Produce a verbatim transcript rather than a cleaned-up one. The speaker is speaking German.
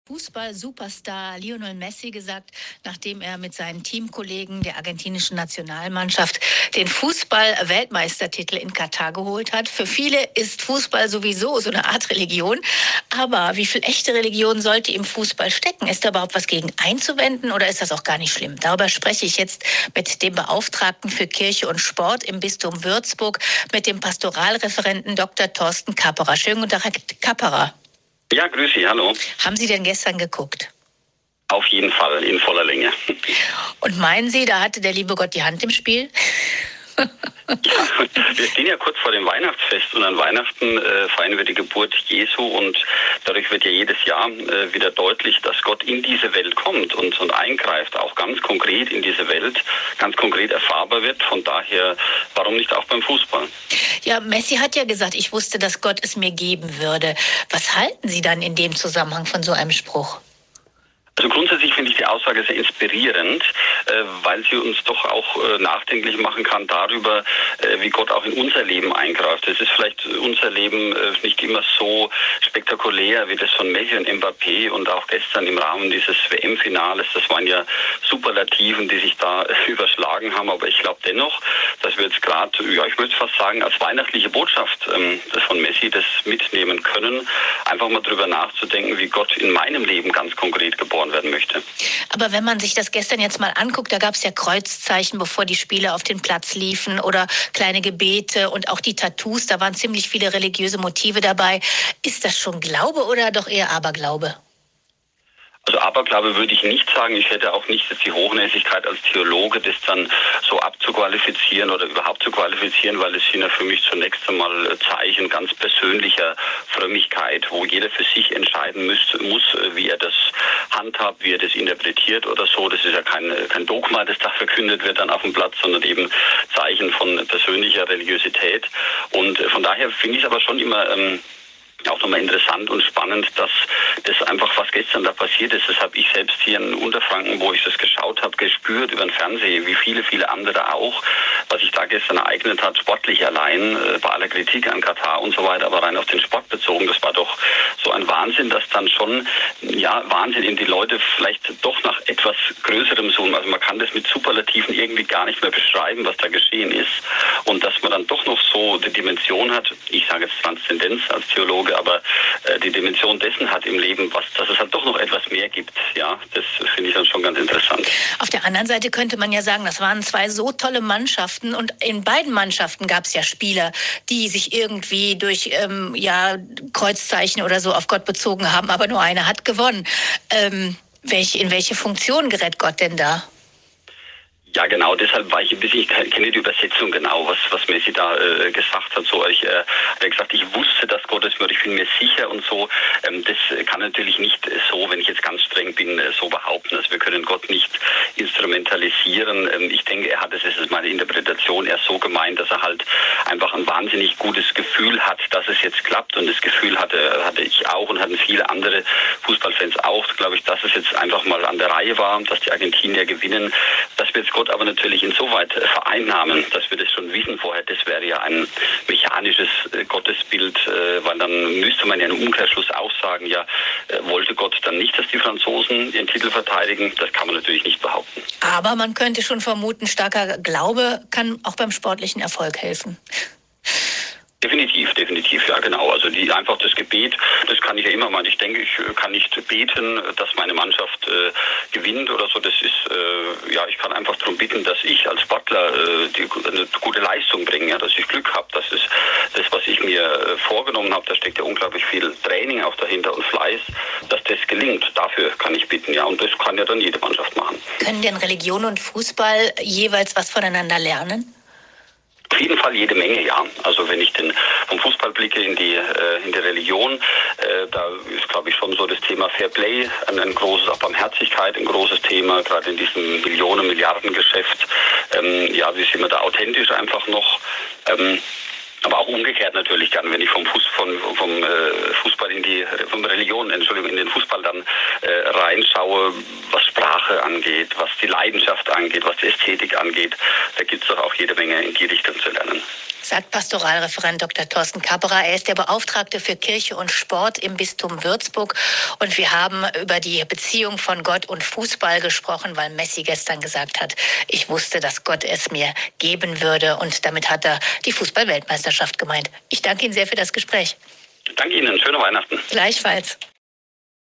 Fußball-Superstar Lionel Messi gesagt, nachdem er mit seinen Teamkollegen der argentinischen Nationalmannschaft den Fußball-Weltmeistertitel in Katar geholt hat. Für viele ist Fußball sowieso so eine Art Religion. Aber wie viel echte Religion sollte im Fußball stecken? Ist da überhaupt was gegen einzuwenden oder ist das auch gar nicht schlimm? Darüber spreche ich jetzt mit dem Beauftragten für Kirche und Sport im Bistum Würzburg, mit dem Pastoralreferenten Doktor Thorsten Kapperer. Schönen guten Tag, Herr Kapperer. Ja, grüß Sie, hallo. Haben Sie denn gestern geguckt? Auf jeden Fall, in voller Länge. Und meinen Sie, da hatte der liebe Gott die Hand im Spiel? Ja, wir stehen ja kurz vor dem Weihnachtsfest und an Weihnachten äh, feiern wir die Geburt Jesu und dadurch wird ja jedes Jahr äh, wieder deutlich, dass Gott in diese Welt kommt und, und eingreift, auch ganz konkret in diese Welt, ganz konkret erfahrbar wird. Von daher, warum nicht auch beim Fußball? Ja, Messi hat ja gesagt, ich wusste, dass Gott es mir geben würde. Was halten Sie dann in dem Zusammenhang von so einem Spruch? Also grundsätzlich finde ich die Aussage sehr inspirierend, äh, weil sie uns doch auch äh, nachdenklich machen kann darüber, äh, wie Gott auch in unser Leben eingreift. Es ist vielleicht unser Leben äh, nicht immer so spektakulär wie das von Messi und Mbappé und auch gestern im Rahmen dieses W M-Finales. Das waren ja Superlativen, die sich da äh, überschlagen haben. Aber ich glaube dennoch, dass wir jetzt gerade, ja, ich würde fast sagen, als weihnachtliche Botschaft ähm, das von Messi das mitnehmen können, einfach mal drüber nachzudenken, wie Gott in meinem Leben ganz konkret geboren werden möchte. Aber wenn man sich das gestern jetzt mal anguckt, da gab es ja Kreuzzeichen, bevor die Spieler auf den Platz liefen oder kleine Gebete und auch die Tattoos, da waren ziemlich viele religiöse Motive dabei. Ist das schon Glaube oder doch eher Aberglaube? Also Aberglaube würde ich nicht sagen. Ich hätte auch nicht jetzt die Hochnäsigkeit als Theologe, das dann so abzuqualifizieren oder überhaupt zu qualifizieren, weil es sind ja für mich zunächst einmal Zeichen ganz persönlicher Frömmigkeit, wo jeder für sich entscheiden muss, muss, wie er das handhabt, wie er das interpretiert oder so. Das ist ja kein, kein Dogma, das da verkündet wird dann auf dem Platz, sondern eben Zeichen von persönlicher Religiosität. Und von daher finde ich es aber schon immer ähm, auch nochmal interessant und spannend, dass das einfach, was gestern da passiert ist, das habe ich selbst hier in Unterfranken, wo ich das geschaut habe, gespürt über den Fernseher, wie viele, viele andere auch, was sich da gestern ereignet hat, sportlich allein, bei aller Kritik an Katar und so weiter, aber rein auf den Sport bezogen, das war doch so ein Wahnsinn, dass dann schon, ja, Wahnsinn in die Leute vielleicht doch nach etwas Größerem suchen. Also man kann das mit Superlativen irgendwie gar nicht mehr beschreiben, was da geschehen ist und dass man dann doch noch so die Dimension hat, ich sage jetzt Transzendenz als Theologe, aber äh, die Dimension dessen hat im Leben, was, dass es halt doch noch etwas mehr gibt. Ja, das finde ich dann schon ganz interessant. Auf der anderen Seite könnte man ja sagen, das waren zwei so tolle Mannschaften und in beiden Mannschaften gab es ja Spieler, die sich irgendwie durch ähm, ja, Kreuzzeichen oder so auf Gott bezogen haben, aber nur einer hat gewonnen. Ähm, welch, in welche Funktion gerät Gott denn da? Ja, genau, deshalb war ich ein bisschen, ich kenne die Übersetzung genau, was, was Messi da äh, gesagt hat. So, ich äh, hat gesagt, ich wusste, dass Gott es wird, ich bin mir sicher und so. Ähm, das kann natürlich nicht so, wenn ich jetzt ganz streng bin, äh, so behaupten. Also wir können Gott nicht instrumentalisieren. Ähm, ich denke, er hat es, das ist meine Interpretation, er so gemeint, dass er halt einfach ein wahnsinnig gutes Gefühl hat, dass es jetzt klappt. Und das Gefühl hatte, hatte ich auch und hatten viele andere Fußballfans auch, glaube ich, dass es jetzt einfach mal an der Reihe war, dass die Argentinier gewinnen, dass wir jetzt Gott aber natürlich insoweit vereinnahmen, dass wir das schon wissen vorher, das wäre ja ein mechanisches Gottesbild, weil dann müsste man ja im Umkehrschluss auch sagen, ja, wollte Gott dann nicht, dass die Franzosen ihren Titel verteidigen? Das kann man natürlich nicht behaupten. Aber man könnte schon vermuten, starker Glaube kann auch beim sportlichen Erfolg helfen. Definitiv, definitiv, ja genau. Also die einfach das Gebet, das kann ich ja immer mal. Ich denke, ich kann nicht beten, dass meine Mannschaft äh, gewinnt oder so. Das ist, äh, ja, ich kann einfach darum bitten, dass ich als Sportler äh, die, eine gute Leistung bringe, ja, dass ich Glück habe. Das ist das, was ich mir äh, vorgenommen habe. Da steckt ja unglaublich viel Training auch dahinter und Fleiß, dass das gelingt. Dafür kann ich bitten, ja. Und das kann ja dann jede Mannschaft machen. Können denn Religion und Fußball jeweils was voneinander lernen? Auf jeden Fall jede Menge, ja. Also wenn ich den vom Fußball blicke in die äh, in die Religion, äh, da ist, glaube ich, schon so das Thema Fair Play ein, ein großes, auch Barmherzigkeit ein großes Thema, gerade in diesem Millionen, Milliarden Geschäft. Ähm, ja, wie sind wir da authentisch einfach noch? Ähm, Aber auch umgekehrt natürlich gern, wenn ich vom, Fuß, vom, vom äh, Fußball in die, vom Religion, Entschuldigung, in den Fußball dann äh, reinschaue, was Sprache angeht, was die Leidenschaft angeht, was die Ästhetik angeht, da gibt es doch auch jede Menge in die Richtung zu lernen. sagt Pastoralreferent Doktor Thorsten Capperer. Er ist der Beauftragte für Kirche und Sport im Bistum Würzburg. Und wir haben über die Beziehung von Gott und Fußball gesprochen, weil Messi gestern gesagt hat, ich wusste, dass Gott es mir geben würde. Und damit hat er die Fußball-Weltmeisterschaft gemeint. Ich danke Ihnen sehr für das Gespräch. Danke Ihnen. Schöne Weihnachten. Gleichfalls.